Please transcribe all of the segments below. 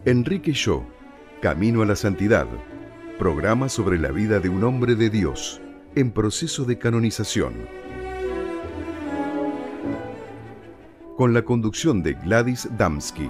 Enrique Yo, Camino a la Santidad, programa sobre la vida de un hombre de Dios en proceso de canonización. Con la conducción de Gladys Damsky.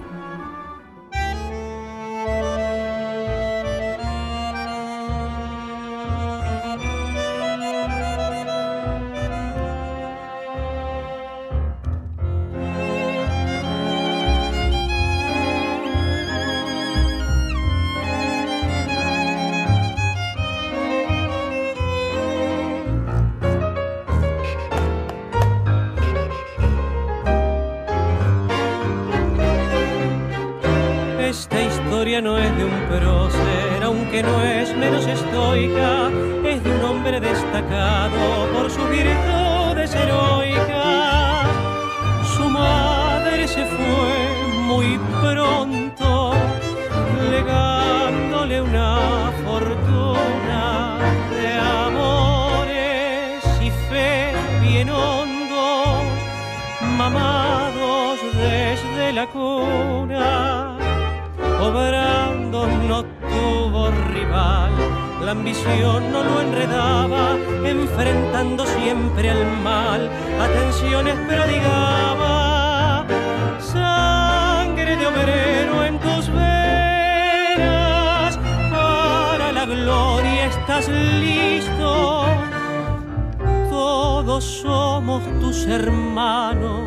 No es de un prócer, aunque no es menos estoica, es de un hombre destacado por sus virtudes heroicas. Su madre se fue muy pronto, legándole una fortuna de amores y fe bien hondos, mamados desde la cuna. Obrando no tuvo rival, la ambición no lo enredaba, enfrentando siempre al mal, atenciones prodigaba. Sangre de obrero en tus venas, para la gloria estás listo. Todos somos tus hermanos,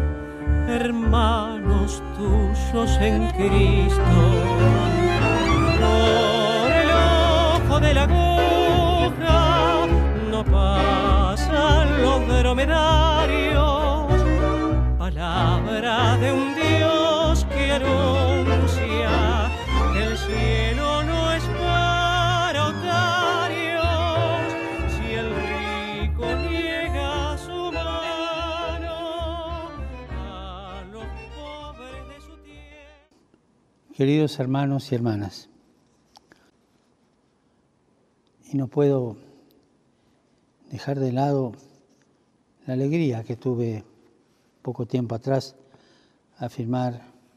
hermanos tuyos en Cristo. Por el ojo de la aguja no pasan los dromedarios, palabra de un Dios que anuncia que el cielo no es para otarios. Si el rico niega su queridos hermanos y hermanas, y no puedo dejar de lado la alegría que tuve poco tiempo atrás a afirmar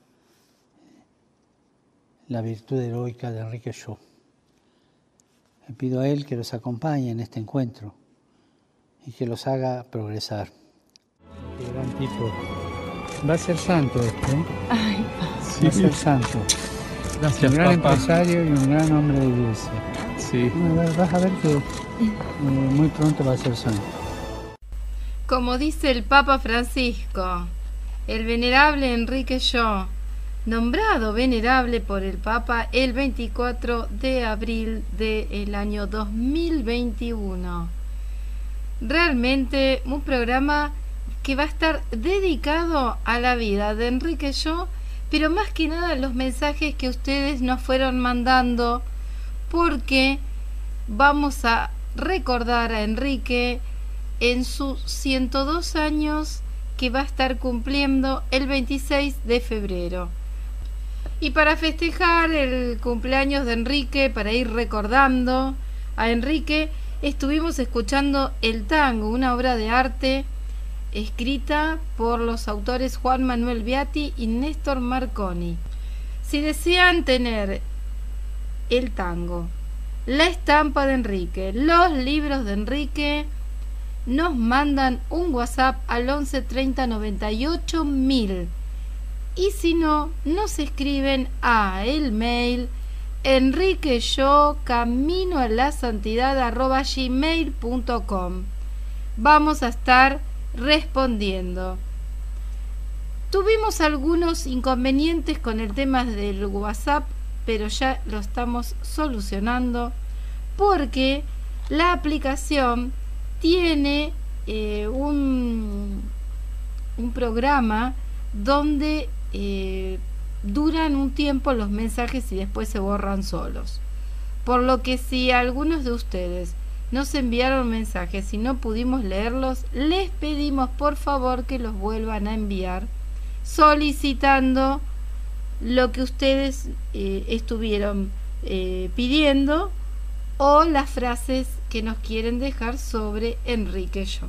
la virtud heroica de Enrique Yo. Le pido a él que los acompañe en este encuentro y que los haga progresar. Qué gran tipo. Va a ser santo este, ¿eh? Ay, va a ser santo. Gracias, un gran papá. empresario y un gran hombre de iglesia. Sí. Vas a ver que muy pronto va a ser santo. como dice el Papa Francisco, el venerable Enrique Yo, nombrado venerable por el Papa el 24 de abril del año 2021. Realmente un programa que va a estar dedicado a la vida de Enrique Yo, pero más que nada los mensajes que ustedes nos fueron mandando, porque vamos a recordar a Enrique en sus 102 años que va a estar cumpliendo el 26 de febrero. Y para festejar el cumpleaños de Enrique, para ir recordando a Enrique, estuvimos escuchando El Tango, una obra de arte escrita por los autores Juan Manuel Beatti y Néstor Marconi. Si desean tener El Tango, la estampa de Enrique, los libros de Enrique, nos mandan un WhatsApp al 11 30 98 1000. Y si no, nos escriben a el mail enriqueyocaminoalasantidad@gmail.com. Vamos a estar respondiendo. Tuvimos algunos inconvenientes con el tema del WhatsApp, pero ya lo estamos solucionando porque la aplicación tiene un programa donde duran un tiempo los mensajes y después se borran solos. Por lo que si algunos de ustedes nos enviaron mensajes y no pudimos leerlos, les pedimos por favor que los vuelvan a enviar solicitando lo que ustedes estuvieron pidiendo o las frases que nos quieren dejar sobre Enrique Yo.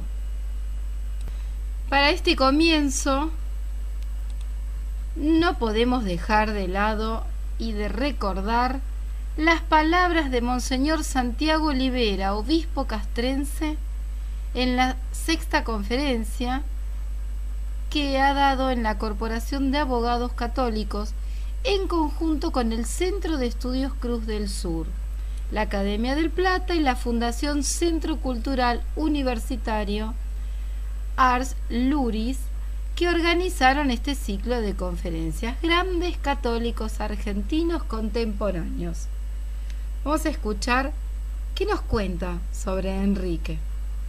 Para este comienzo no podemos dejar de lado y de recordar las palabras de Monseñor Santiago Olivera, obispo castrense, en la 6ª conferencia que ha dado en la Corporación de Abogados Católicos en conjunto con el Centro de Estudios Cruz del Sur, la Academia del Plata y la Fundación Centro Cultural Universitario Ars Luris, que organizaron este ciclo de conferencias, Grandes Católicos Argentinos Contemporáneos. Vamos a escuchar qué nos cuenta sobre Enrique.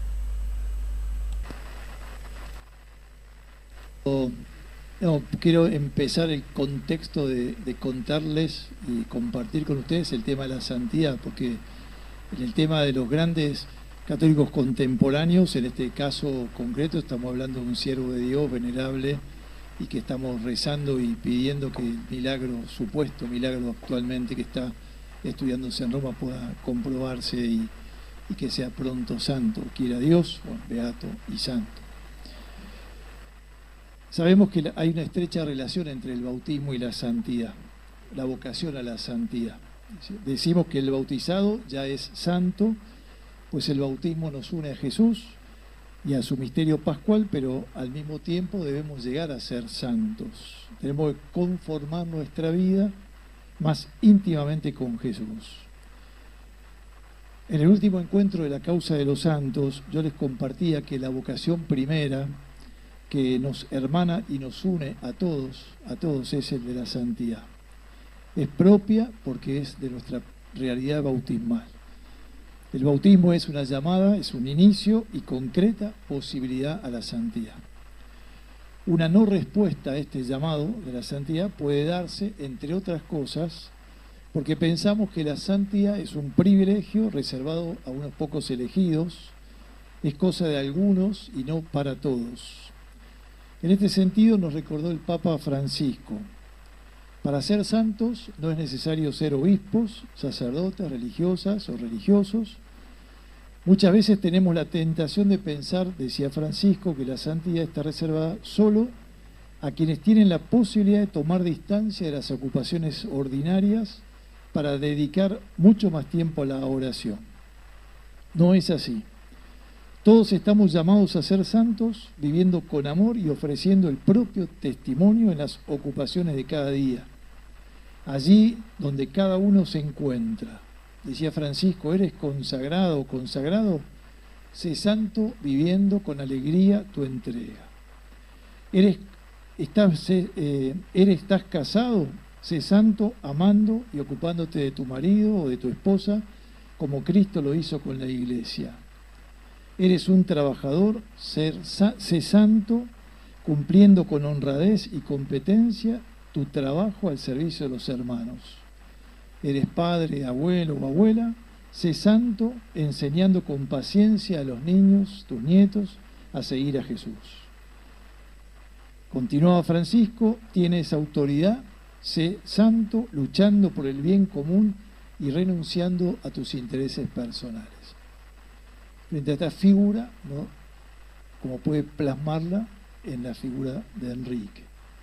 Quiero empezar el contexto de contarles y compartir con ustedes el tema de la santidad, porque en el tema de los grandes católicos contemporáneos, en este caso concreto, estamos hablando de un siervo de Dios venerable y que estamos rezando y pidiendo que el milagro, supuesto milagro actualmente que está estudiándose en Roma, pueda comprobarse y que sea pronto santo, quiera Dios, bueno, beato y santo. Sabemos que hay una estrecha relación entre el bautismo y la santidad, la vocación a la santidad. Decimos que el bautizado ya es santo, pues el bautismo nos une a Jesús y a su misterio pascual, pero al mismo tiempo debemos llegar a ser santos. Tenemos que conformar nuestra vida más íntimamente con Jesús. En el último encuentro de la causa de los santos, yo les compartía que la vocación primera que nos hermana y nos une a todos es el de la santidad. Es propia porque es de nuestra realidad bautismal. El bautismo es una llamada, es un inicio y concreta posibilidad a la santidad. Una no respuesta a este llamado de la santidad puede darse, entre otras cosas, porque pensamos que la santidad es un privilegio reservado a unos pocos elegidos, es cosa de algunos y no para todos. En este sentido nos recordó el Papa Francisco: para ser santos no es necesario ser obispos, sacerdotes, religiosas o religiosos. Muchas veces tenemos la tentación de pensar, decía Francisco, que la santidad está reservada solo a quienes tienen la posibilidad de tomar distancia de las ocupaciones ordinarias para dedicar mucho más tiempo a la oración. No es así. Todos estamos llamados a ser santos, viviendo con amor y ofreciendo el propio testimonio en las ocupaciones de cada día, allí donde cada uno se encuentra. Decía Francisco: ¿eres consagrado o consagrado? Sé santo viviendo con alegría tu entrega. ¿Estás casado? Sé santo amando y ocupándote de tu marido o de tu esposa, como Cristo lo hizo con la Iglesia. Eres un trabajador, sé santo, cumpliendo con honradez y competencia tu trabajo al servicio de los hermanos. Eres padre, abuelo o abuela, sé santo, enseñando con paciencia a los niños, tus nietos, a seguir a Jesús. Continuaba Francisco: tienes autoridad, sé santo, luchando por el bien común y renunciando a tus intereses personales. Frente a esta figura, ¿no?, como puede plasmarla en la figura de Enrique.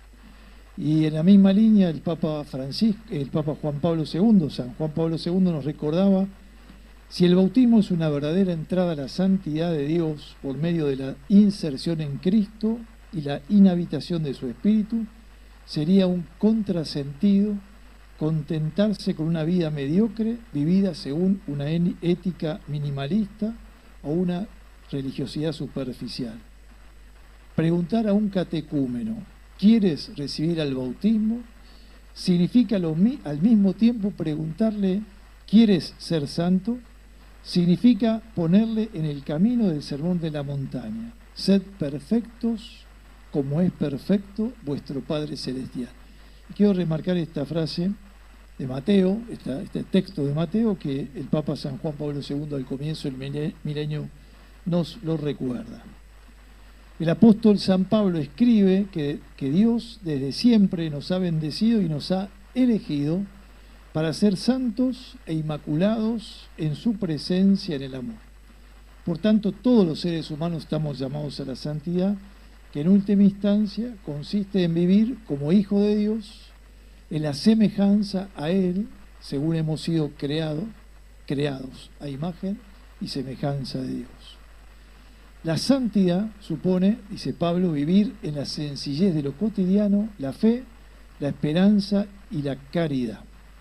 Y en la misma línea el Papa Juan Pablo II, San Juan Pablo II, nos recordaba: si el bautismo es una verdadera entrada a la santidad de Dios por medio de la inserción en Cristo y la inhabitación de su Espíritu, sería un contrasentido contentarse con una vida mediocre, vivida según una ética minimalista o una religiosidad superficial. Preguntar a un catecúmeno: ¿quieres recibir al bautismo?, significa al mismo tiempo preguntarle: ¿quieres ser santo? Significa ponerle en el camino del sermón de la montaña: sed perfectos como es perfecto vuestro Padre Celestial. Y quiero remarcar esta frase de Mateo, este texto de Mateo, que el Papa San Juan Pablo II al comienzo del milenio nos lo recuerda. El apóstol San Pablo escribe que Dios desde siempre nos ha bendecido y nos ha elegido para ser santos e inmaculados en su presencia en el amor. Por tanto, todos los seres humanos estamos llamados a la santidad, que en última instancia consiste en vivir como hijo de Dios, en la semejanza a Él, según hemos sido creados a imagen y semejanza de Dios. La santidad supone, dice Pablo, vivir en la sencillez de lo cotidiano, la fe, la esperanza y la caridad.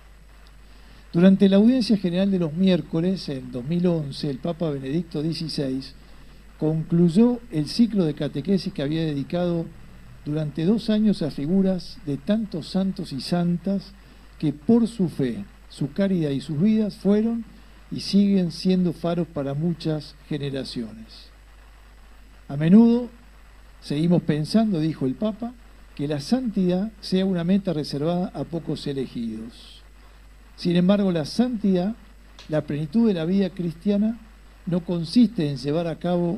Durante la audiencia general de los miércoles, en 2011, el Papa Benedicto XVI concluyó el ciclo de catequesis que había dedicado durante 2 años a figuras de tantos santos y santas que por su fe, su caridad y sus vidas fueron y siguen siendo faros para muchas generaciones. A menudo seguimos pensando, dijo el Papa, que la santidad sea una meta reservada a pocos elegidos. Sin embargo, la santidad, la plenitud de la vida cristiana, no consiste en llevar a cabo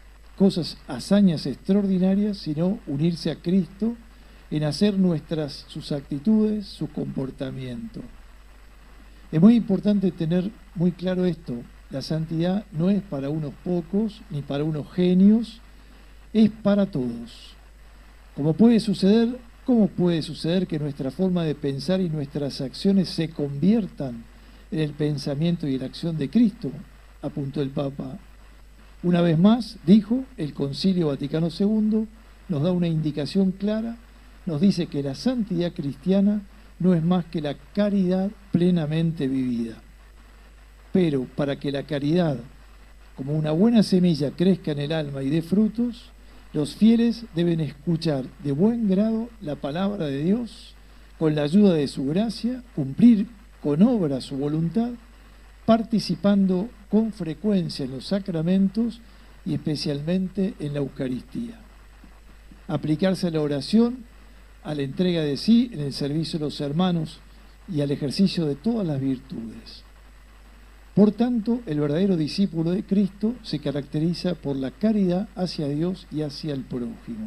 hazañas extraordinarias, sino unirse a Cristo, en hacer nuestras sus actitudes, su comportamiento. Es muy importante tener muy claro esto. La santidad no es para unos pocos ni para unos genios, es para todos. ¿Cómo puede suceder que nuestra forma de pensar y nuestras acciones se conviertan en el pensamiento y la acción de Cristo?, apuntó el Papa. Una vez más, dijo, el Concilio Vaticano II nos da una indicación clara, nos dice que la santidad cristiana no es más que la caridad plenamente vivida. Pero para que la caridad, como una buena semilla, crezca en el alma y dé frutos, los fieles deben escuchar de buen grado la palabra de Dios, con la ayuda de su gracia, cumplir con obra su voluntad, participando con frecuencia en los sacramentos y especialmente en la Eucaristía. Aplicarse a la oración, a la entrega de sí en el servicio de los hermanos y al ejercicio de todas las virtudes. Por tanto, el verdadero discípulo de Cristo se caracteriza por la caridad hacia Dios y hacia el prójimo.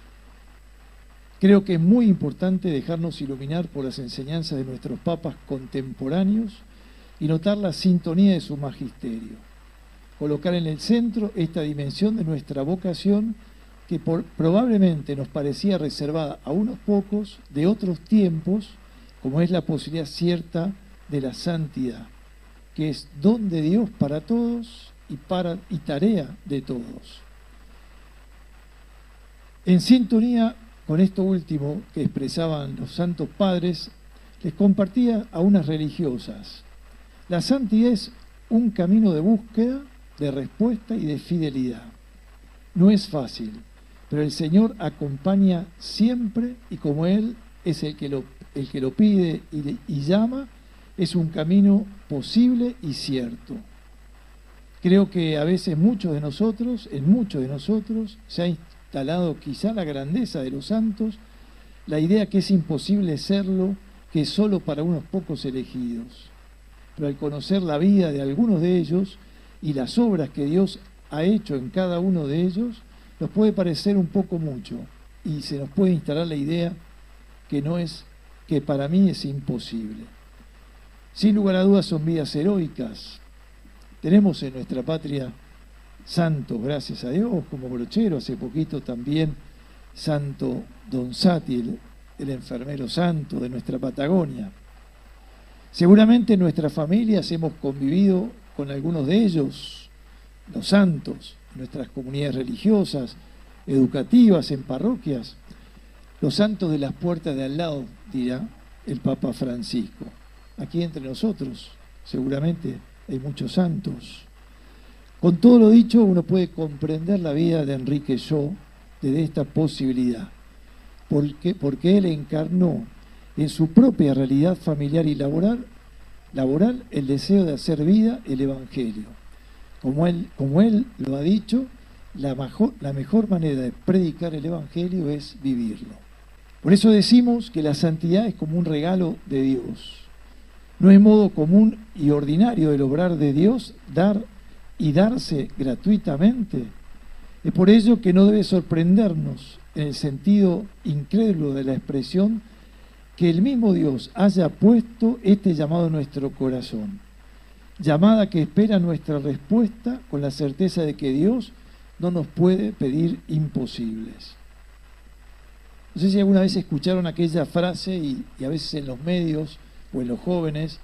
Creo que es muy importante dejarnos iluminar por las enseñanzas de nuestros papas contemporáneos y notar la sintonía de su magisterio. Colocar en el centro esta dimensión de nuestra vocación que probablemente nos parecía reservada a unos pocos de otros tiempos, como es la posibilidad cierta de la santidad, que es don de Dios para todos y tarea de todos. En sintonía con esto último que expresaban los santos padres, les compartía a unas religiosas. La santidad es un camino de búsqueda, de respuesta y de fidelidad. No es fácil, pero el Señor acompaña siempre y como Él es el que lo pide y llama, es un camino posible y cierto. Creo que a veces en muchos de nosotros se ha instalado quizá la grandeza de los santos, la idea que es imposible serlo, que es solo para unos pocos elegidos. Pero al conocer la vida de algunos de ellos y las obras que Dios ha hecho en cada uno de ellos, nos puede parecer un poco mucho y se nos puede instalar la idea que para mí es imposible. Sin lugar a dudas son vidas heroicas. Tenemos en nuestra patria santos, gracias a Dios, como Brochero, hace poquito también Santo Don Sati, el enfermero santo de nuestra Patagonia. Seguramente en nuestras familias hemos convivido con algunos de ellos, los santos, en nuestras comunidades religiosas, educativas, en parroquias. Los santos de las puertas de al lado, dirá el Papa Francisco. Aquí entre nosotros seguramente hay muchos santos. Con todo lo dicho, uno puede comprender la vida de Enrique Shaw desde esta posibilidad, porque él encarnó en su propia realidad familiar y laboral el deseo de hacer vida el Evangelio. Como él lo ha dicho, la mejor manera de predicar el Evangelio es vivirlo. Por eso decimos que la santidad es como un regalo de Dios. No es modo común y ordinario del obrar de Dios dar y darse gratuitamente. Es por ello que no debe sorprendernos, en el sentido incrédulo de la expresión, que el mismo Dios haya puesto este llamado en nuestro corazón. Llamada que espera nuestra respuesta con la certeza de que Dios no nos puede pedir imposibles. No sé si alguna vez escucharon aquella frase y a veces en los medios o en los jóvenes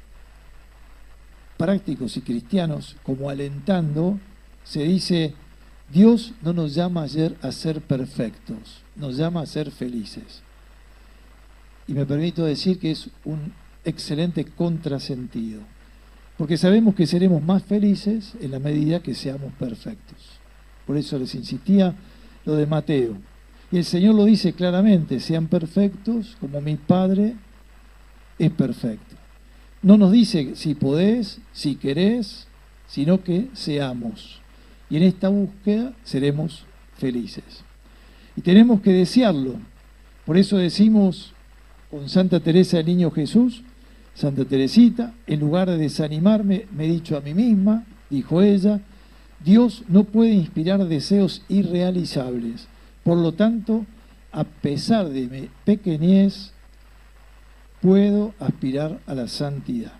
prácticos y cristianos, como alentando, se dice: Dios no nos llama ayer a ser perfectos, nos llama a ser felices. Y me permito decir que es un excelente contrasentido, porque sabemos que seremos más felices en la medida que seamos perfectos. Por eso les insistía lo de Mateo. Y el Señor lo dice claramente: sean perfectos como mi Padre es perfecto. No nos dice si podés, si querés, sino que seamos. Y en esta búsqueda seremos felices. Y tenemos que desearlo. Por eso decimos con Santa Teresa del Niño Jesús, Santa Teresita: en lugar de desanimarme, me he dicho a mí misma, dijo ella, Dios no puede inspirar deseos irrealizables. Por lo tanto, a pesar de mi pequeñez, puedo aspirar a la santidad.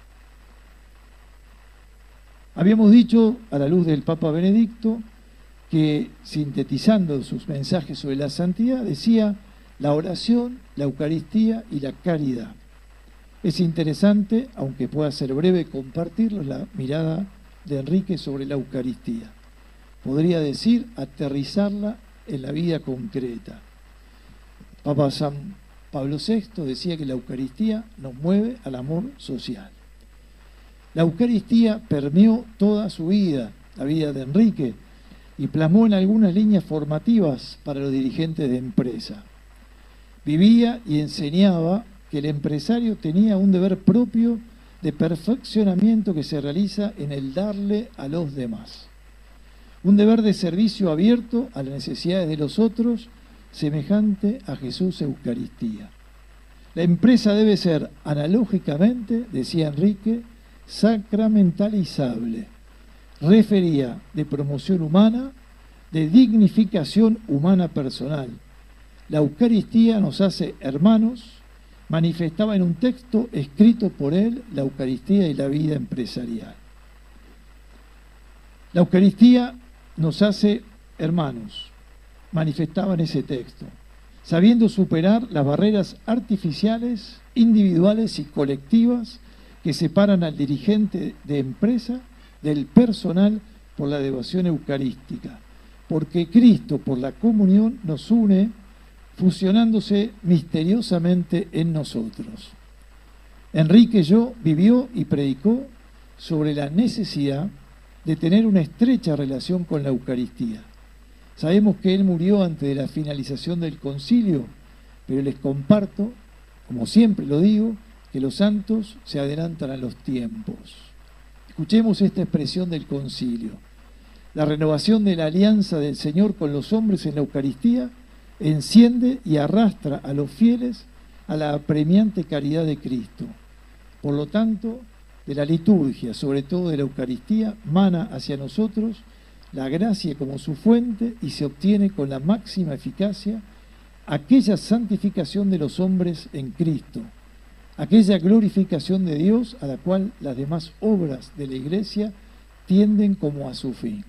Habíamos dicho, a la luz del Papa Benedicto, que sintetizando sus mensajes sobre la santidad, decía: la oración, la Eucaristía y la caridad. Es interesante, aunque pueda ser breve compartirlo, la mirada de Enrique sobre la Eucaristía. Podría decir, aterrizarla en la vida concreta. Papa San Pablo VI decía que la Eucaristía nos mueve al amor social. La Eucaristía permeó toda su vida, la vida de Enrique, y plasmó en algunas líneas formativas para los dirigentes de empresa. Vivía y enseñaba que el empresario tenía un deber propio de perfeccionamiento que se realiza en el darle a los demás. Un deber de servicio abierto a las necesidades de los otros, semejante a Jesús Eucaristía. La empresa debe ser analógicamente, decía Enrique, sacramentalizable. Refería de promoción humana, de dignificación humana personal. La Eucaristía nos hace hermanos, manifestaba en un texto escrito por él la Eucaristía y la vida empresarial. La Eucaristía nos hace hermanos, manifestaba en ese texto, sabiendo superar las barreras artificiales, individuales y colectivas que separan al dirigente de empresa del personal por la devoción eucarística, porque Cristo por la comunión nos une, fusionándose misteriosamente en nosotros. Enrique Yo vivió y predicó sobre la necesidad de tener una estrecha relación con la Eucaristía. Sabemos que él murió antes de la finalización del concilio, pero les comparto, como siempre lo digo, que los santos se adelantan a los tiempos. Escuchemos esta expresión del concilio. La renovación de la alianza del Señor con los hombres en la Eucaristía enciende y arrastra a los fieles a la apremiante caridad de Cristo. Por lo tanto, de la liturgia, sobre todo de la Eucaristía, mana hacia nosotros la gracia como su fuente y se obtiene con la máxima eficacia aquella santificación de los hombres en Cristo, aquella glorificación de Dios a la cual las demás obras de la Iglesia tienden como a su fin.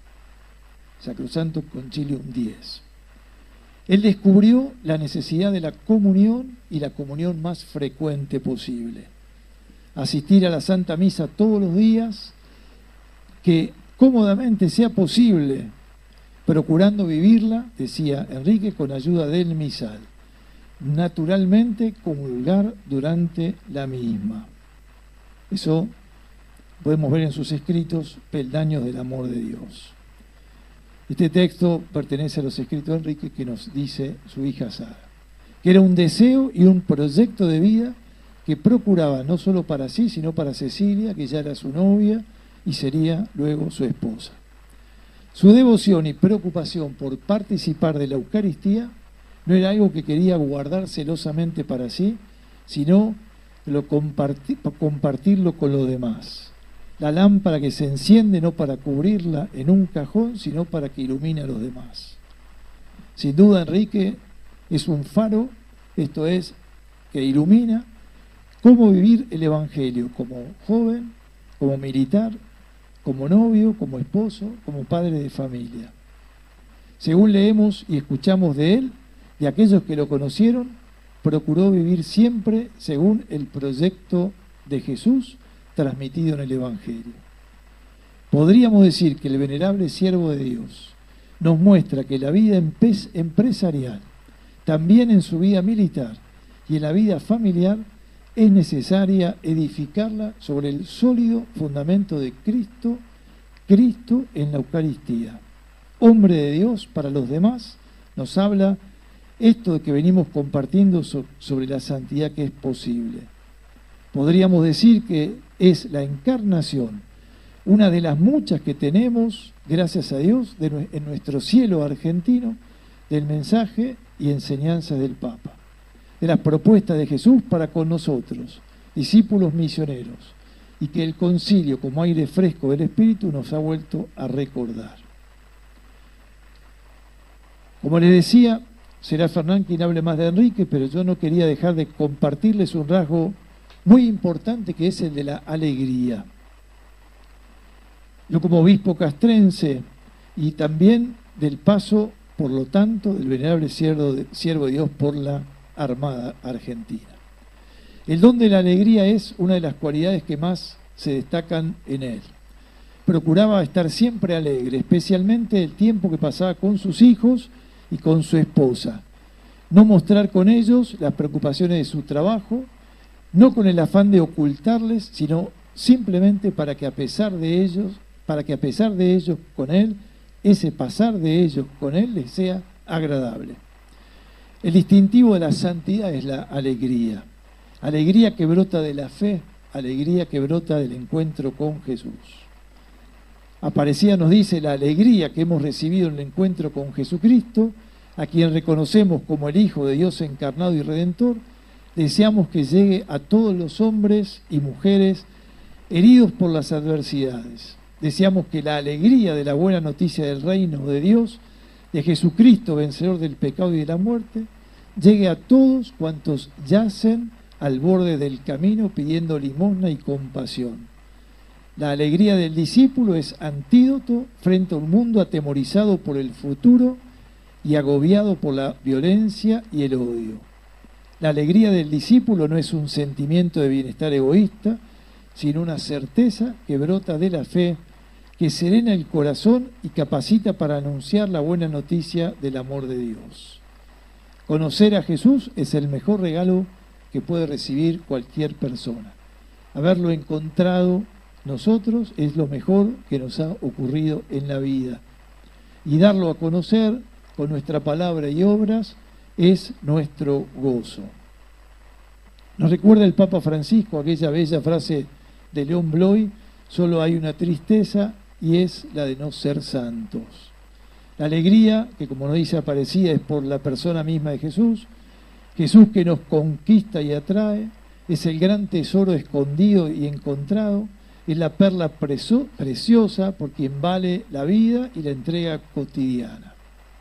Sacrosanto Concilium 10. Él descubrió la necesidad de la comunión y la comunión más frecuente posible. Asistir a la Santa Misa todos los días, que cómodamente sea posible, procurando vivirla, decía Enrique, con ayuda del misal. Naturalmente, comulgar durante la misma. Eso podemos ver en sus escritos, Peldaños del Amor de Dios. Este texto pertenece a los escritos de Enrique, que nos dice su hija Sara, que era un deseo y un proyecto de vida que procuraba no solo para sí, sino para Cecilia, que ya era su novia y sería luego su esposa. Su devoción y preocupación por participar de la Eucaristía no era algo que quería guardar celosamente para sí, sino compartirlo con los demás. La lámpara que se enciende no para cubrirla en un cajón, sino para que ilumine a los demás. Sin duda, Enrique es un faro, esto es, que ilumina cómo vivir el Evangelio como joven, como militar, como novio, como esposo, como padre de familia. Según leemos y escuchamos de él, de aquellos que lo conocieron, procuró vivir siempre según el proyecto de Jesús transmitido en el Evangelio. Podríamos decir que el venerable siervo de Dios nos muestra que la vida empresarial, también en su vida militar y en la vida familiar, es necesaria edificarla sobre el sólido fundamento de Cristo en la Eucaristía. Hombre de Dios para los demás, nos habla esto de que venimos compartiendo sobre la santidad que es posible. Podríamos decir que es la encarnación, una de las muchas que tenemos, gracias a Dios, en nuestro cielo argentino, del mensaje y enseñanzas del Papa, de las propuestas de Jesús para con nosotros, discípulos misioneros, y que el concilio, como aire fresco del Espíritu, nos ha vuelto a recordar. Como les decía, será Fernán quien hable más de Enrique, pero yo no quería dejar de compartirles un rasgo muy importante que es el de la alegría. Yo como obispo castrense y también del paso, por lo tanto, del venerable siervo de Dios por la Armada Argentina. El don de la alegría es una de las cualidades que más se destacan en él. Procuraba estar siempre alegre, especialmente el tiempo que pasaba con sus hijos y con su esposa. No mostrar con ellos las preocupaciones de su trabajo, no con el afán de ocultarles, sino simplemente para que a pesar de ellos con él, ese pasar de ellos con él les sea agradable. El distintivo de la santidad es la alegría. Alegría que brota de la fe, alegría que brota del encuentro con Jesús. Aparecida nos dice la alegría que hemos recibido en el encuentro con Jesucristo, a quien reconocemos como el Hijo de Dios encarnado y Redentor, deseamos que llegue a todos los hombres y mujeres heridos por las adversidades. Deseamos que la alegría de la buena noticia del reino de Dios, de Jesucristo, vencedor del pecado y de la muerte, llegue a todos cuantos yacen al borde del camino pidiendo limosna y compasión. La alegría del discípulo es antídoto frente a un mundo atemorizado por el futuro y agobiado por la violencia y el odio. La alegría del discípulo no es un sentimiento de bienestar egoísta, sino una certeza que brota de la fe, que serena el corazón y capacita para anunciar la buena noticia del amor de Dios. Conocer a Jesús es el mejor regalo que puede recibir cualquier persona. Haberlo encontrado nosotros es lo mejor que nos ha ocurrido en la vida. Y darlo a conocer con nuestra palabra y obras es nuestro gozo. Nos recuerda el Papa Francisco aquella bella frase de León Bloy: solo hay una tristeza y es la de no ser santos. La alegría, que como nos dice Aparecida, es por la persona misma de Jesús. Jesús que nos conquista y atrae, es el gran tesoro escondido y encontrado, es la perla preciosa por quien vale la vida y la entrega cotidiana.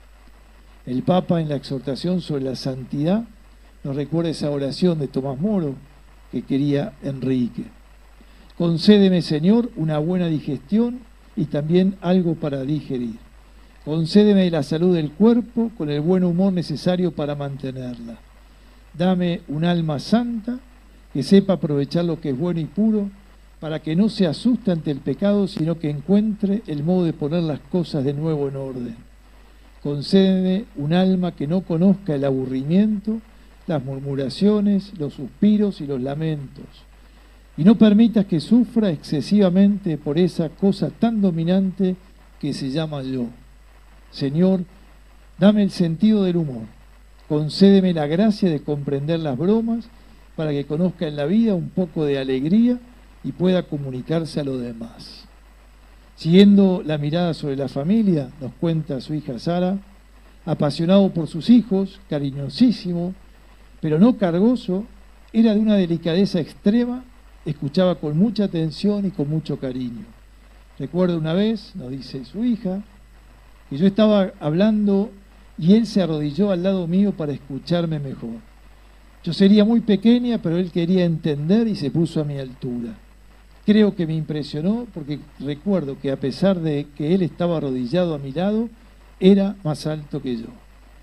El Papa, en la exhortación sobre la santidad, nos recuerda esa oración de Tomás Moro que quería Enrique. Concédeme, Señor, una buena digestión y también algo para digerir. Concédeme la salud del cuerpo con el buen humor necesario para mantenerla. Dame un alma santa que sepa aprovechar lo que es bueno y puro, para que no se asuste ante el pecado, sino que encuentre el modo de poner las cosas de nuevo en orden. Concédeme un alma que no conozca el aburrimiento, las murmuraciones, los suspiros y los lamentos. Y no permitas que sufra excesivamente por esa cosa tan dominante que se llama yo. Señor, dame el sentido del humor. Concédeme la gracia de comprender las bromas para que conozca en la vida un poco de alegría y pueda comunicarse a los demás. Siguiendo la mirada sobre la familia, nos cuenta su hija Sara, apasionado por sus hijos, cariñosísimo, pero no cargoso, era de una delicadeza extrema, escuchaba con mucha atención y con mucho cariño. Recuerdo una vez, nos dice su hija, que yo estaba hablando y él se arrodilló al lado mío para escucharme mejor. Yo sería muy pequeña, pero él quería entender y se puso a mi altura. Creo que me impresionó porque recuerdo que a pesar de que él estaba arrodillado a mi lado, era más alto que yo.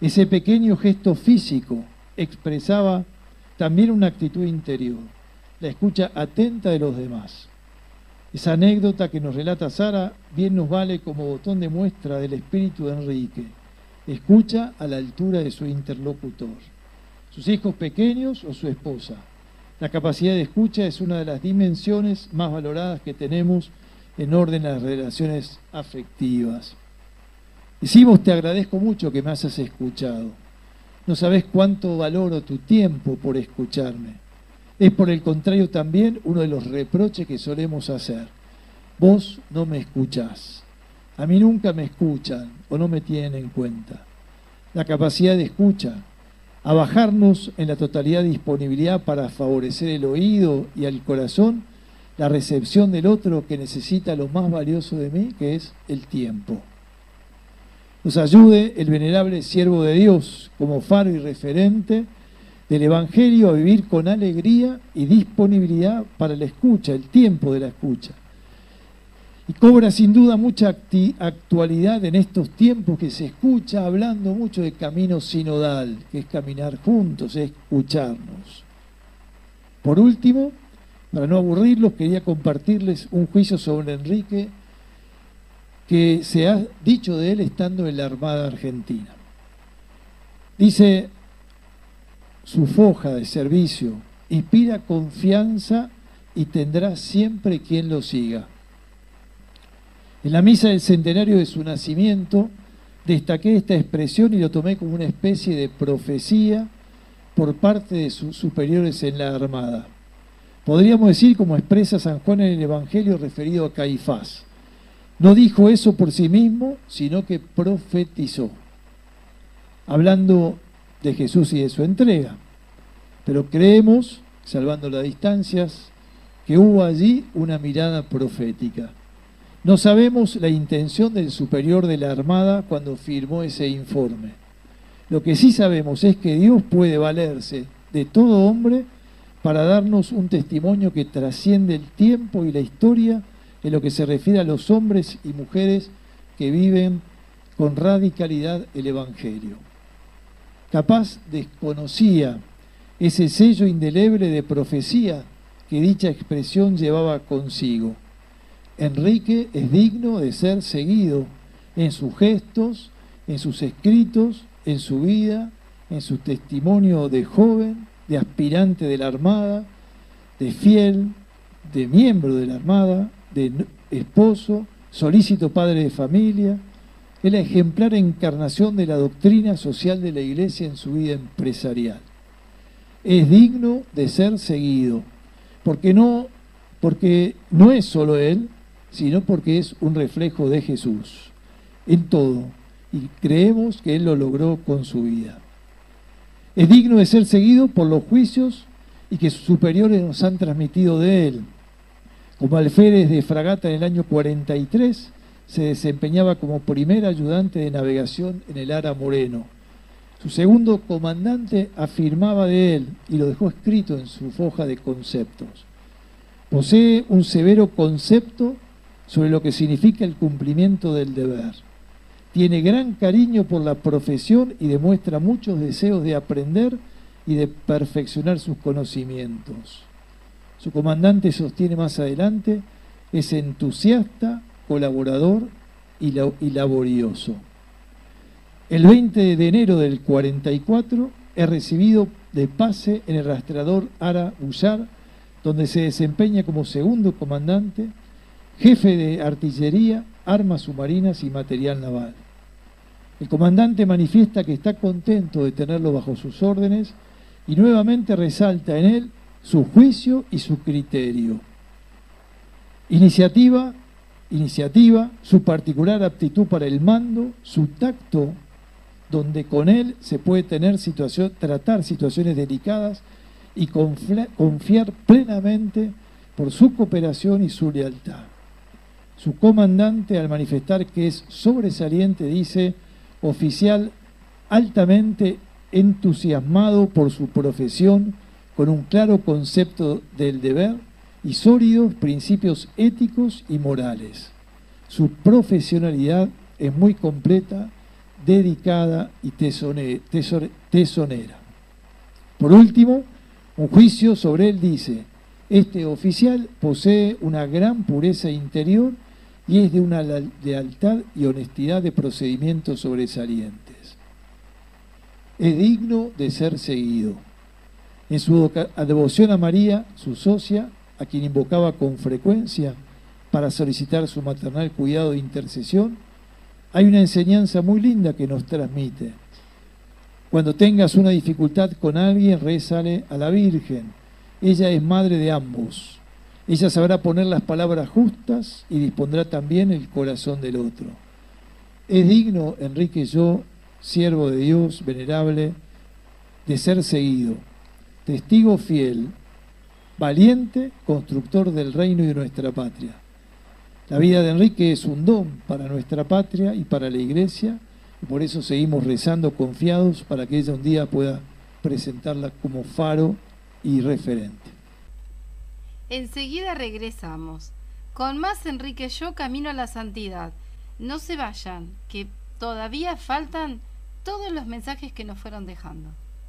Ese pequeño gesto físico expresaba también una actitud interior, la escucha atenta de los demás. Esa anécdota que nos relata Sara bien nos vale como botón de muestra del espíritu de Enrique. Escucha a la altura de su interlocutor, sus hijos pequeños o su esposa. La capacidad de escucha es una de las dimensiones más valoradas que tenemos en orden a las relaciones afectivas. Decimos, te agradezco mucho que me hayas escuchado. No sabés cuánto valoro tu tiempo por escucharme. Es por el contrario también uno de los reproches que solemos hacer. Vos no me escuchás. A mí nunca me escuchan o no me tienen en cuenta. La capacidad de escucha, a bajarnos en la totalidad de disponibilidad para favorecer el oído y al corazón, la recepción del otro que necesita lo más valioso de mí, que es el tiempo. Nos ayude el venerable siervo de Dios como faro y referente del Evangelio a vivir con alegría y disponibilidad para la escucha, el tiempo de la escucha. Y cobra sin duda mucha actualidad en estos tiempos que se escucha hablando mucho de camino sinodal, que es caminar juntos, es escucharnos. Por último, para no aburrirlos, quería compartirles un juicio sobre Enrique que se ha dicho de él estando en la Armada Argentina. Dice, su foja de servicio inspira confianza y tendrá siempre quien lo siga. En la misa del centenario de su nacimiento destaqué esta expresión y lo tomé como una especie de profecía por parte de sus superiores en la Armada. Podríamos decir como expresa San Juan en el Evangelio referido a Caifás. No dijo eso por sí mismo, sino que profetizó, hablando de Jesús y de su entrega. Pero creemos, salvando las distancias, que hubo allí una mirada profética. No sabemos la intención del superior de la Armada cuando firmó ese informe. Lo que sí sabemos es que Dios puede valerse de todo hombre para darnos un testimonio que trasciende el tiempo y la historia en lo que se refiere a los hombres y mujeres que viven con radicalidad el Evangelio. Capaz desconocía ese sello indeleble de profecía que dicha expresión llevaba consigo. Enrique es digno de ser seguido en sus gestos, en sus escritos, en su vida, en su testimonio de joven, de aspirante de la Armada, de fiel, de miembro de la Armada, de esposo, solícito padre de familia. Es la ejemplar encarnación de la doctrina social de la Iglesia en su vida empresarial. Es digno de ser seguido, porque no es solo él, sino porque es un reflejo de Jesús en todo, y creemos que él lo logró con su vida. Es digno de ser seguido por los juicios y que sus superiores nos han transmitido de él. Como alférez de fragata en el año 43, se desempeñaba como primer ayudante de navegación en el Ara Moreno. Su segundo comandante afirmaba de él, y lo dejó escrito en su foja de conceptos. Posee un severo concepto sobre lo que significa el cumplimiento del deber. Tiene gran cariño por la profesión y demuestra muchos deseos de aprender y de perfeccionar sus conocimientos. Su comandante sostiene más adelante, es entusiasta, colaborador y laborioso. El 20 de enero del 44 es recibido de pase en el rastreador Ara Ullar, donde se desempeña como segundo comandante, jefe de artillería, armas submarinas y material naval. El comandante manifiesta que está contento de tenerlo bajo sus órdenes y nuevamente resalta en él su juicio y su criterio. Iniciativa, su particular aptitud para el mando, su tacto, donde con él se puede tratar situaciones delicadas y confiar plenamente por su cooperación y su lealtad. Su comandante, al manifestar que es sobresaliente, dice: oficial altamente entusiasmado por su profesión, con un claro concepto del deber y sólidos principios éticos y morales. Su profesionalidad es muy completa, dedicada y tesonera. Por último, un juicio sobre él dice: este oficial posee una gran pureza interior y es de una lealtad y honestidad de procedimientos sobresalientes. Es digno de ser seguido. En su devoción a María, su socia, a quien invocaba con frecuencia para solicitar su maternal cuidado e intercesión, hay una enseñanza muy linda que nos transmite. Cuando tengas una dificultad con alguien, rézale a la Virgen. Ella es madre de ambos. Ella sabrá poner las palabras justas y dispondrá también el corazón del otro. Es digno, Enrique Yo, siervo de Dios, venerable, de ser seguido, testigo fiel, valiente, constructor del reino y de nuestra patria. La vida de Enrique es un don para nuestra patria y para la Iglesia, y por eso seguimos rezando confiados para que ella un día pueda presentarla como faro y referente. Enseguida regresamos con más Enrique Yo, Camino a la Santidad. No se vayan, que todavía faltan todos los mensajes que nos fueron dejando.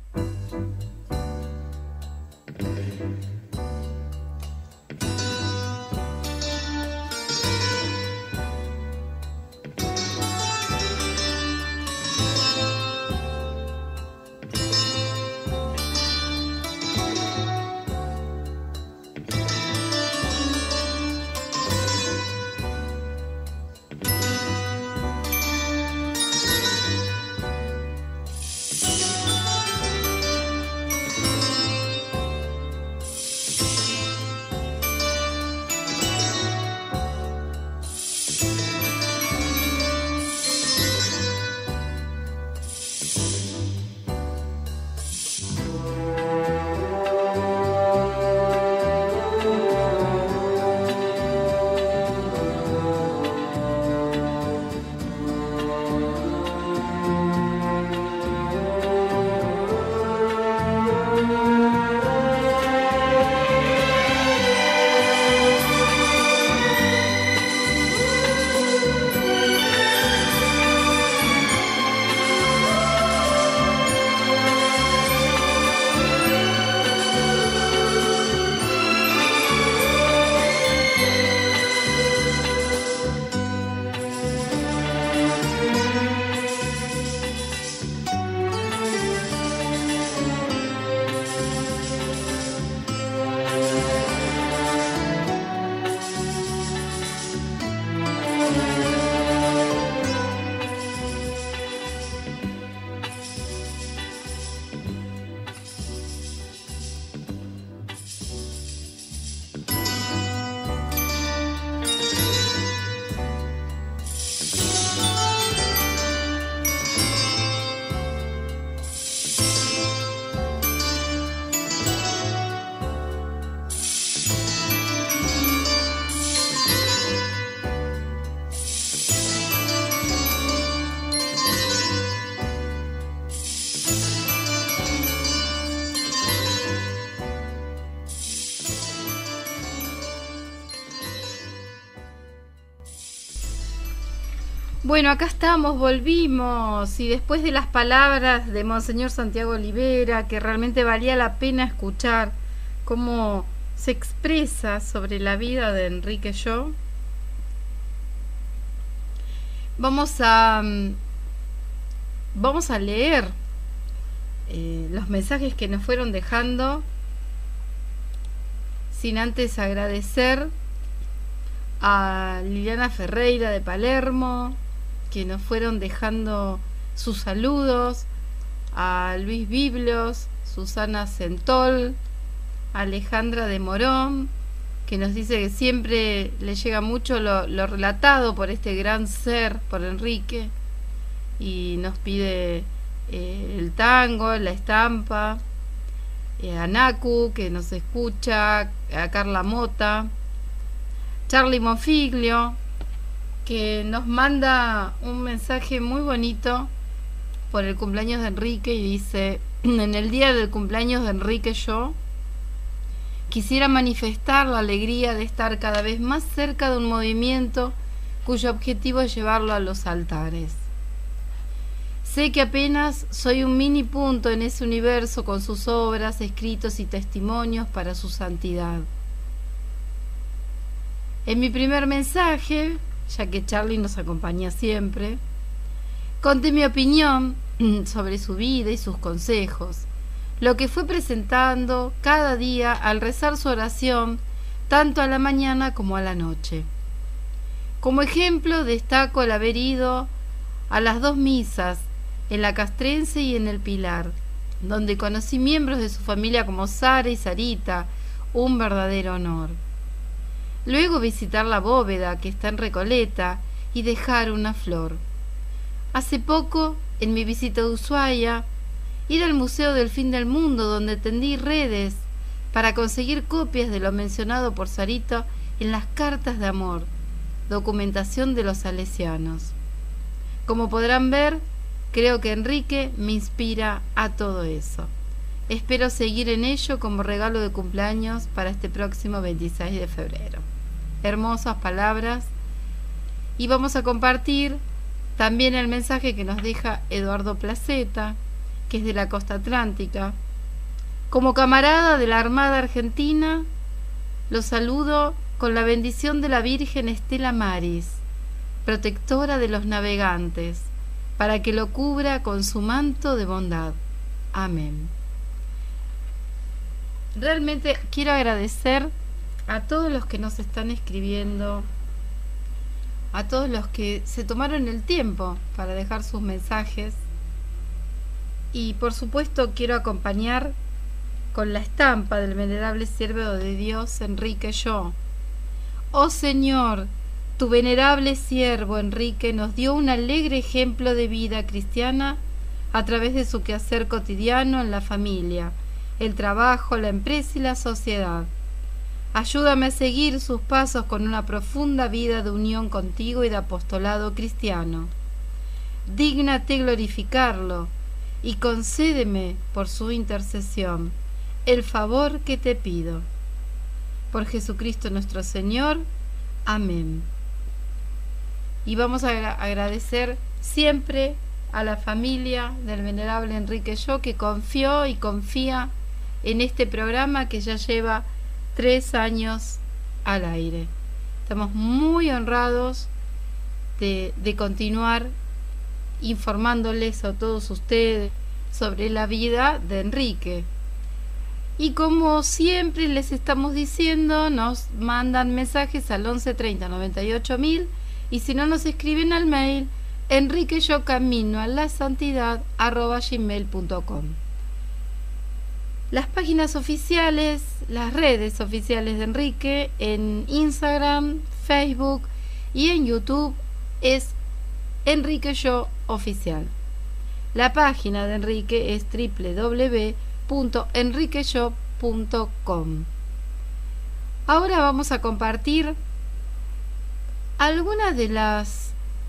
Bueno, acá estamos, volvimos, y después de las palabras de Monseñor Santiago Olivera, que realmente valía la pena escuchar cómo se expresa sobre la vida de Enrique Yo, vamos a leer los mensajes que nos fueron dejando, sin antes agradecer a Liliana Ferreira de Palermo, que nos fueron dejando sus saludos, a Luis Biblos, Susana Centol, Alejandra de Morón, que nos dice que siempre le llega mucho lo relatado por este gran ser, por Enrique, y nos pide el tango, la estampa, a Naku, que nos escucha, a Carla Mota, Charlie Monfiglio, que nos manda un mensaje muy bonito por el cumpleaños de Enrique, y dice: en el día del cumpleaños de Enrique Yo quisiera manifestar la alegría de estar cada vez más cerca de un movimiento cuyo objetivo es llevarlo a los altares. Sé que apenas soy un mini punto en ese universo con sus obras, escritos y testimonios para su santidad. En mi primer mensaje, ya que Charlie nos acompaña siempre, conté mi opinión sobre su vida y sus consejos, lo que fue presentando cada día al rezar su oración, tanto a la mañana como a la noche. Como ejemplo destaco el haber ido a las 2 misas, en la Castrense y en el Pilar, donde conocí miembros de su familia como Sara y Sarita, un verdadero honor. Luego visitar la bóveda que está en Recoleta y dejar una flor. Hace poco, en mi visita a Ushuaia, ir al Museo del Fin del Mundo, donde tendí redes para conseguir copias de lo mencionado por Sarita en las cartas de amor, documentación de los salesianos. Como podrán ver, creo que Enrique me inspira a todo eso. Espero seguir en ello como regalo de cumpleaños para este próximo 26 de febrero. Hermosas palabras. Y vamos a compartir también el mensaje que nos deja Eduardo Placeta, que es de la costa atlántica. Como camarada de la Armada Argentina, los saludo con la bendición de la Virgen Estela Maris, protectora de los navegantes, para que lo cubra con su manto de bondad. Amén. Realmente quiero agradecer a todos los que nos están escribiendo, a todos los que se tomaron el tiempo para dejar sus mensajes, y por supuesto quiero acompañar con la estampa del venerable siervo de Dios Enrique Yo. Oh Señor, tu venerable siervo Enrique nos dio un alegre ejemplo de vida cristiana a través de su quehacer cotidiano en la familia, el trabajo, la empresa y la sociedad. Ayúdame a seguir sus pasos con una profunda vida de unión contigo y de apostolado cristiano. Dígnate glorificarlo y concédeme por su intercesión el favor que te pido. Por Jesucristo nuestro Señor. Amén. Y vamos a agradecer siempre a la familia del venerable Enrique Yo, que confió y confía en este programa que ya lleva 3 años al aire. Estamos muy honrados de continuar informándoles a todos ustedes sobre la vida de Enrique. Y como siempre les estamos diciendo, nos mandan mensajes al 11 30 98 1000, y si no, nos escriben al mail enriqueyocaminoalasantidad@gmail.com. Las páginas oficiales, las redes oficiales de Enrique en Instagram, Facebook y en YouTube es Enrique Yo Oficial. La página de Enrique es www.enriqueyo.com. Ahora vamos a compartir algunas de las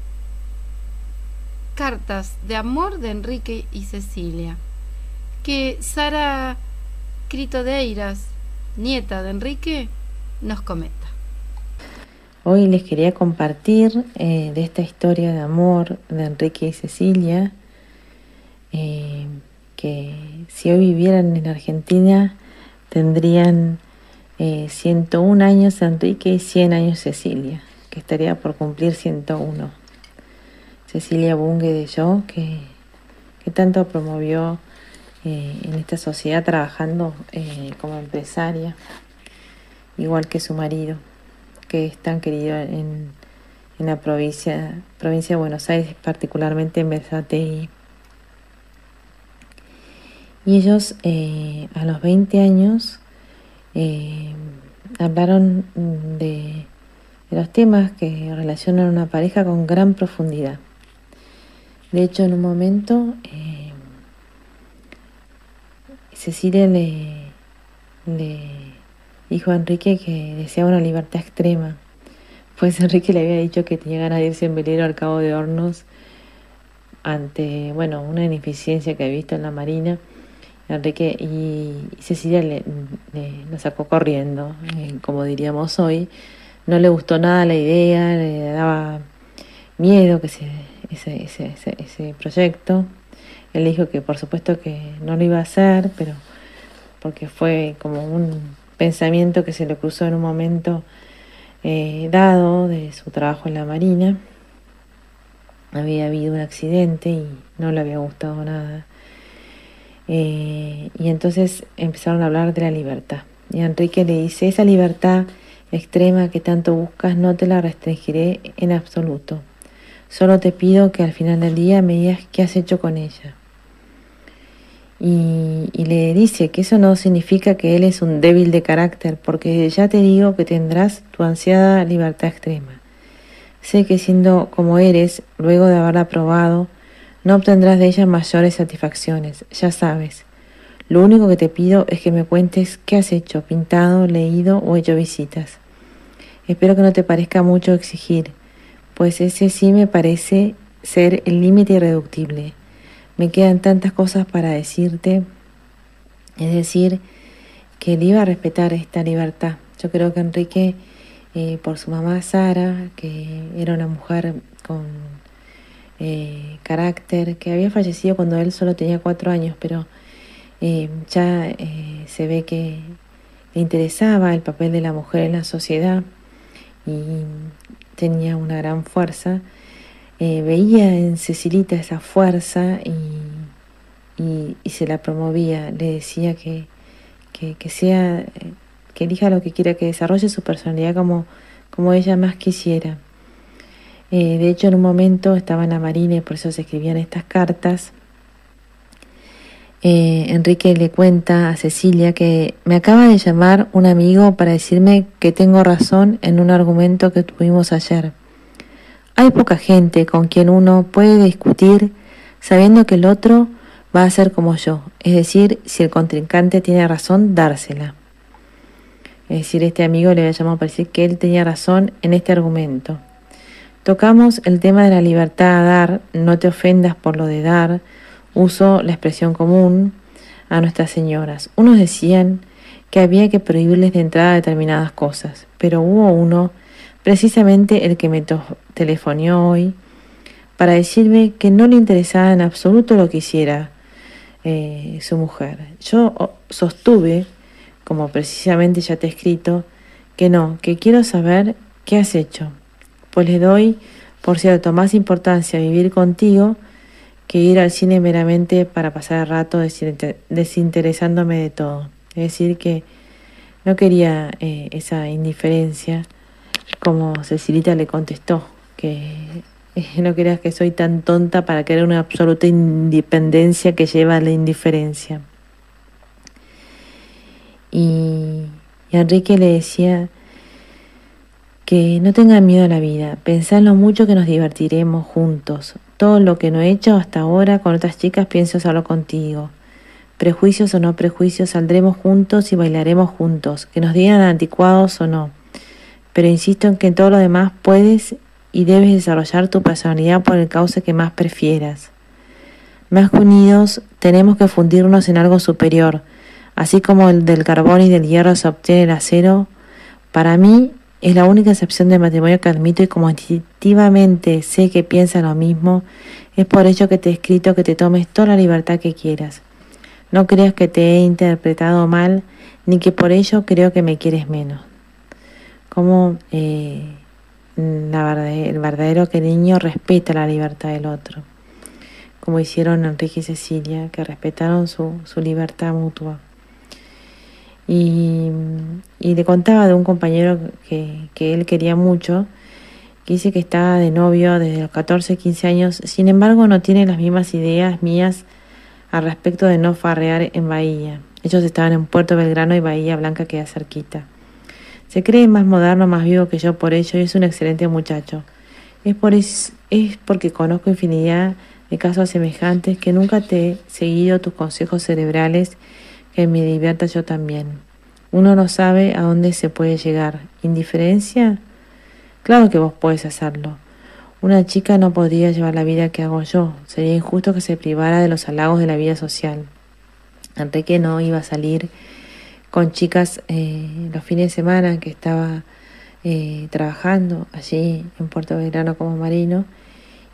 cartas de amor de Enrique y Cecilia que Sara Critodeiras, nieta de Enrique, nos comenta. Hoy les quería compartir de esta historia de amor de Enrique y Cecilia, que si hoy vivieran en Argentina tendrían 101 años Enrique y 100 años Cecilia, que estaría por cumplir 101. Cecilia Bunge de Yo, que tanto promovió en esta sociedad trabajando como empresaria, igual que su marido, que es tan querido en la provincia de Buenos Aires, particularmente en Berazategui. Y ellos a los 20 años hablaron de los temas que relacionan a una pareja con gran profundidad. De hecho, en un momento Cecilia le dijo a Enrique que deseaba una libertad extrema, pues Enrique le había dicho que tenía ganas de irse en velero al Cabo de Hornos ante una ineficiencia que había visto en la Marina. Enrique y Cecilia lo sacó corriendo, como diríamos hoy. No le gustó nada la idea, le daba miedo que se ese proyecto. Él dijo que por supuesto que no lo iba a hacer, pero porque fue como un pensamiento que se le cruzó en un momento dado de su trabajo en la Marina. Había habido un accidente y no le había gustado nada. Y entonces empezaron a hablar de la libertad. Y Enrique le dice: esa libertad extrema que tanto buscas no te la restringiré en absoluto. Solo te pido que al final del día me digas qué has hecho con ella. Y le dice que eso no significa que él es un débil de carácter, porque ya te digo que tendrás tu ansiada libertad extrema. Sé que siendo como eres, luego de haberla probado, no obtendrás de ella mayores satisfacciones, ya sabes. Lo único que te pido es que me cuentes qué has hecho, pintado, leído o hecho visitas. Espero que no te parezca mucho exigir, pues ese sí me parece ser el límite irreductible. Me quedan tantas cosas para decirte, es decir, que él iba a respetar esta libertad. Yo creo que Enrique, por su mamá Sara, que era una mujer con carácter, que había fallecido cuando él solo tenía 4 años, pero ya se ve que le interesaba el papel de la mujer en la sociedad y tenía una gran fuerza. Veía en Cecilita esa fuerza y se la promovía. Le decía que sea, que elija lo que quiera, que desarrolle su personalidad como ella más quisiera. De hecho, en un momento estaba en la Marina y por eso se escribían estas cartas. Enrique le cuenta a Cecilia que me acaba de llamar un amigo para decirme que tengo razón en un argumento que tuvimos ayer. Hay poca gente con quien uno puede discutir sabiendo que el otro va a ser como yo, es decir, si el contrincante tiene razón, dársela. Es decir, este amigo le había llamado para decir que él tenía razón en este argumento. Tocamos el tema de la libertad a dar, no te ofendas por lo de dar, uso la expresión común a nuestras señoras. Unos decían que había que prohibirles de entrada determinadas cosas, pero hubo uno, precisamente el que me telefoneó hoy, para decirme que no le interesaba en absoluto lo que hiciera su mujer. Yo sostuve, como precisamente ya te he escrito, que no, que quiero saber qué has hecho, pues le doy, por cierto, más importancia a vivir contigo que ir al cine meramente para pasar el rato desinteresándome de todo. Es decir, que no quería esa indiferencia, como Cecilita le contestó, que no creas que soy tan tonta para querer una absoluta independencia que lleva a la indiferencia. Y Enrique le decía que no tengan miedo a la vida, pensá en lo mucho que nos divertiremos juntos. Todo lo que no he hecho hasta ahora con otras chicas pienso hacerlo contigo. Prejuicios o no prejuicios, saldremos juntos y bailaremos juntos, que nos digan anticuados o no. Pero insisto en que en todo lo demás puedes y debes desarrollar tu personalidad por el cauce que más prefieras. Más que unidos, tenemos que fundirnos en algo superior, así como el del carbón y del hierro se obtiene el acero. Para mí es la única excepción del matrimonio que admito y como instintivamente sé que piensa lo mismo, es por ello que te he escrito que te tomes toda la libertad que quieras. No creas que te he interpretado mal, ni que por ello creo que me quieres menos. Como el verdadero cariño respeta la libertad del otro, como hicieron Enrique y Cecilia, que respetaron su libertad mutua. Y le contaba de un compañero que él quería mucho, que dice que estaba de novio desde los 14, 15 años, sin embargo no tiene las mismas ideas mías al respecto de no farrear en Bahía. Ellos estaban en Puerto Belgrano y Bahía Blanca queda cerquita. Se cree más moderno, más vivo que yo por ello y es un excelente muchacho. Es porque conozco infinidad de casos semejantes que nunca te he seguido tus consejos cerebrales, que me divierta yo también. Uno no sabe a dónde se puede llegar. ¿Indiferencia? Claro que vos podés hacerlo. Una chica no podría llevar la vida que hago yo. Sería injusto que se privara de los halagos de la vida social. Enrique no iba a salir con chicas los fines de semana que estaba trabajando allí en Puerto Belgrano como marino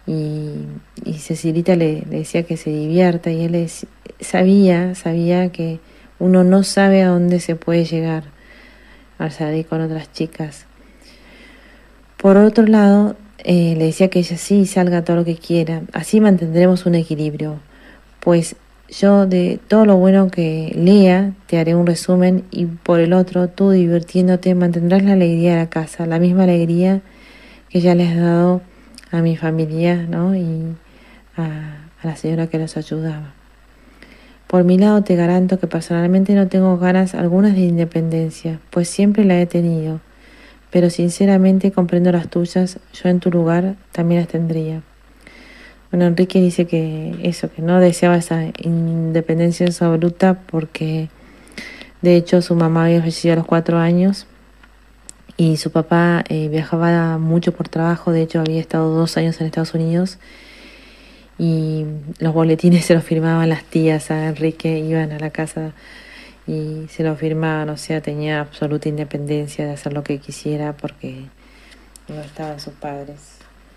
y Cecilita le decía que se divierta, y él sabía que uno no sabe a dónde se puede llegar al salir con otras chicas. Por otro lado, le decía que ella sí salga todo lo que quiera, así mantendremos un equilibrio, pues yo de todo lo bueno que lea te haré un resumen, y por el otro, tú divirtiéndote mantendrás la alegría de la casa, la misma alegría que ya les has dado a mi familia, ¿no? Y a la señora que los ayudaba. Por mi lado te garanto que personalmente no tengo ganas algunas de independencia, pues siempre la he tenido, pero sinceramente comprendo las tuyas, yo en tu lugar también las tendría. Bueno, Enrique dice que no deseaba esa independencia absoluta porque de hecho su mamá había fallecido a los 4 años y su papá viajaba mucho por trabajo. De hecho había estado 2 años en Estados Unidos y los boletines se los firmaban las tías a Enrique, iban a la casa y se los firmaban, o sea, tenía absoluta independencia de hacer lo que quisiera porque no estaban sus padres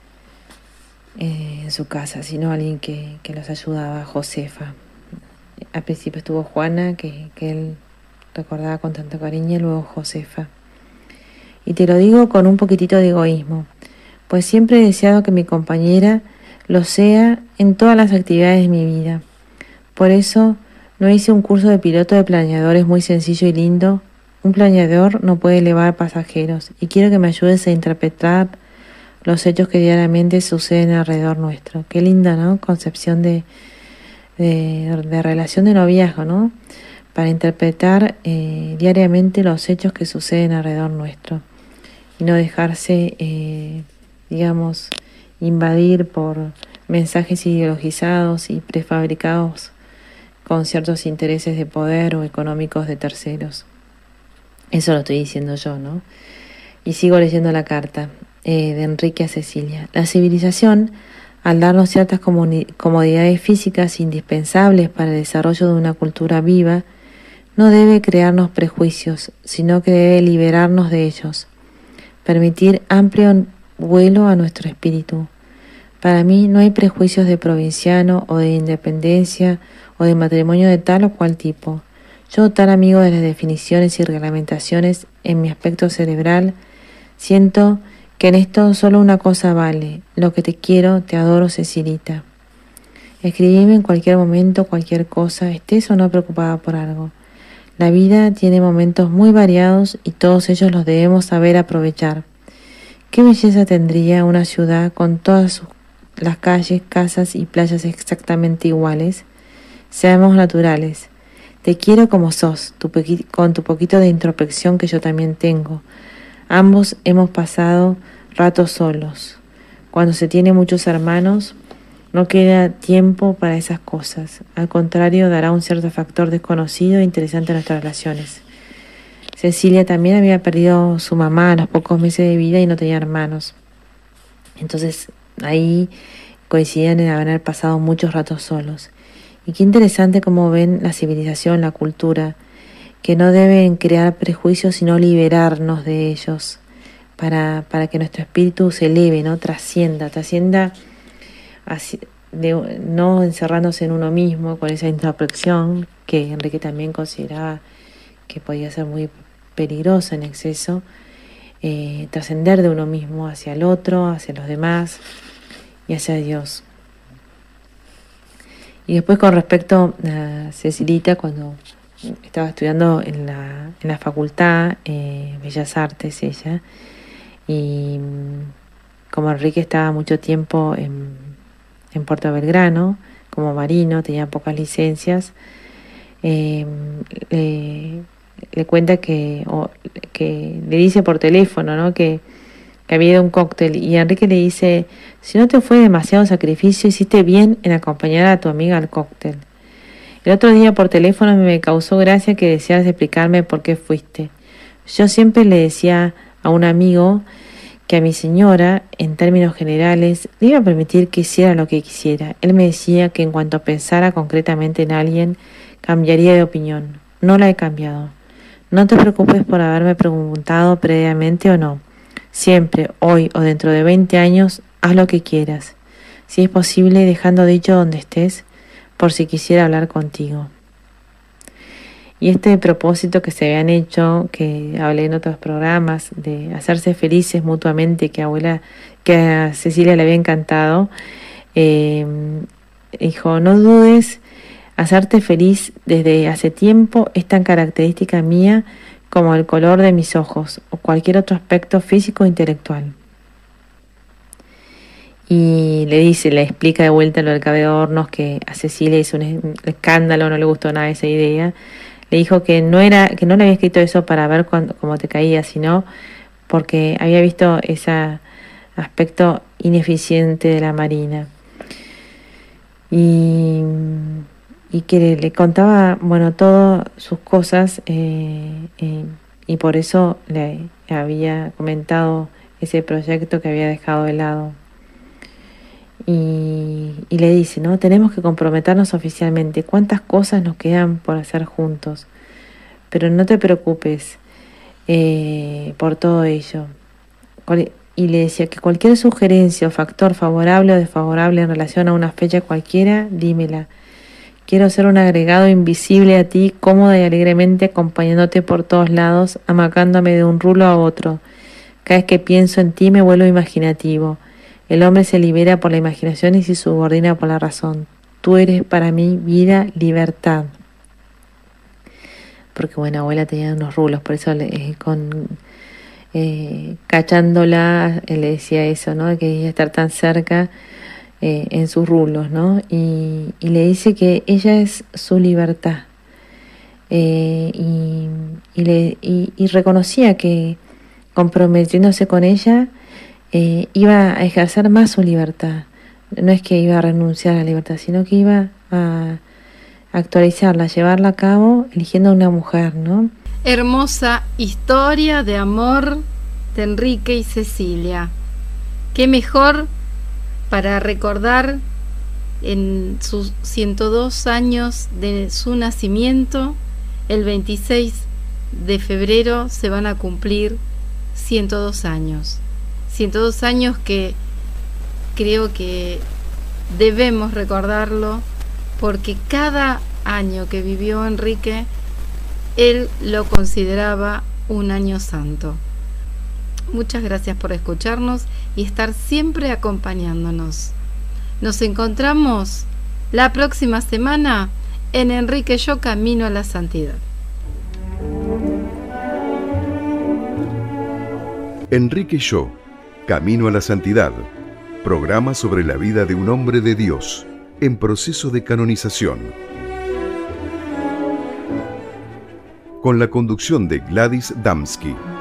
en su casa, sino alguien que los ayudaba, Josefa. Al principio estuvo Juana, que él recordaba con tanto cariño, y luego Josefa. Y te lo digo con un poquitito de egoísmo, pues siempre he deseado que mi compañera lo sea en todas las actividades de mi vida. Por eso no hice un curso de piloto de planeadores muy sencillo y lindo. Un planeador no puede elevar pasajeros, y quiero que me ayudes a interpretar los hechos que diariamente suceden alrededor nuestro. Qué linda, ¿no? Concepción de relación de noviazgo, ¿no? Para interpretar diariamente los hechos que suceden alrededor nuestro y no dejarse, invadir por mensajes ideologizados y prefabricados con ciertos intereses de poder o económicos de terceros. Eso lo estoy diciendo yo, ¿no? Y sigo leyendo la carta de Enrique a Cecilia. La civilización, al darnos ciertas comodidades físicas indispensables para el desarrollo de una cultura viva, no debe crearnos prejuicios, sino que debe liberarnos de ellos, permitir amplio vuelo a nuestro espíritu. Para mí no hay prejuicios de provinciano o de independencia o de matrimonio de tal o cual tipo. Yo, tan amigo de las definiciones y reglamentaciones en mi aspecto cerebral, siento que en esto solo una cosa vale: lo que te quiero, te adoro, Cecilita. Escribime en cualquier momento, cualquier cosa, estés o no preocupada por algo. La vida tiene momentos muy variados y todos ellos los debemos saber aprovechar. ¿Qué belleza tendría una ciudad con todas las calles, casas y playas exactamente iguales? Seamos naturales. Te quiero como sos, con tu poquito de introspección que yo también tengo. Ambos hemos pasado ratos solos. Cuando se tiene muchos hermanos, no queda tiempo para esas cosas. Al contrario, dará un cierto factor desconocido e interesante a nuestras relaciones. Cecilia también había perdido su mamá a los pocos meses de vida y no tenía hermanos. Entonces ahí coincidían en haber pasado muchos ratos solos. Y qué interesante cómo ven la civilización, la cultura, que no deben crear prejuicios sino liberarnos de ellos para que nuestro espíritu se eleve, ¿no? Trascienda así, no encerrándose en uno mismo con esa introspección que Enrique también consideraba que podía ser muy peligrosa en exceso, trascender de uno mismo hacia el otro, hacia los demás y hacia Dios. Y después, con respecto a Cecilita, cuando estaba estudiando en la facultad, Bellas Artes ella, y como Enrique estaba mucho tiempo en Puerto Belgrano como marino, tenía pocas licencias, le cuenta que le dice por teléfono, ¿no? que había ido un cóctel, y Enrique le dice: si no te fue demasiado sacrificio, hiciste bien en acompañar a tu amiga al cóctel. El otro día por teléfono me causó gracia que desearas explicarme por qué fuiste. Yo siempre le decía a un amigo que a mi señora, en términos generales, le iba a permitir que hiciera lo que quisiera. Él me decía que en cuanto pensara concretamente en alguien, cambiaría de opinión. No la he cambiado. No te preocupes por haberme preguntado previamente o no. Siempre, hoy o dentro de 20 años, haz lo que quieras. si es posible dejando dicho donde estés, por si quisiera hablar contigo. Y este propósito que se habían hecho, que hablé en otros programas, de hacerse felices mutuamente, que a Cecilia le había encantado, dijo: no dudes, hacerte feliz desde hace tiempo es tan característica mía como el color de mis ojos o cualquier otro aspecto físico o intelectual. Y le explica de vuelta lo del cabello de hornos, que a Cecilia hizo un escándalo, no le gustó nada esa idea. Le dijo que no le había escrito eso para ver cómo te caía, sino porque había visto ese aspecto ineficiente de la Marina. Y que le contaba, todas sus cosas, y por eso le había comentado ese proyecto que había dejado de lado. Y le dice, ¿no? Tenemos que comprometernos oficialmente. ¿Cuántas cosas nos quedan por hacer juntos? Pero no te preocupes por todo ello. Y le decía que cualquier sugerencia o factor favorable o desfavorable en relación a una fecha cualquiera, dímela. Quiero ser un agregado invisible a ti, cómoda y alegremente acompañándote por todos lados, amacándome de un rulo a otro. Cada vez que pienso en ti me vuelvo imaginativo. El hombre se libera por la imaginación y se subordina por la razón. Tú eres para mí vida, libertad. Porque abuela tenía unos rulos, por eso cachándola le decía eso, ¿no? Que quería estar tan cerca en sus rulos, ¿no? Y le dice que ella es su libertad. Y reconocía que comprometiéndose con ella iba a ejercer más su libertad. No es que iba a renunciar a la libertad, sino que iba a actualizarla, llevarla a cabo, eligiendo a una mujer, ¿no? Hermosa historia de amor de Enrique y Cecilia. Qué mejor para recordar en sus 102 años de su nacimiento. El 26 de febrero se van a cumplir 102 años. 102 años que creo que debemos recordarlo, porque cada año que vivió Enrique, él lo consideraba un año santo. Muchas gracias por escucharnos y estar siempre acompañándonos. Nos encontramos la próxima semana en Enrique y yo, Camino a la Santidad. Enrique y yo, Camino a la Santidad, programa sobre la vida de un hombre de Dios en proceso de canonización. Con la conducción de Gladys Damsky.